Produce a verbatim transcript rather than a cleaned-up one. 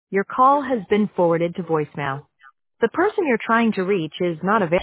Your call has been forwarded to voicemail. The person you're trying to reach is not available.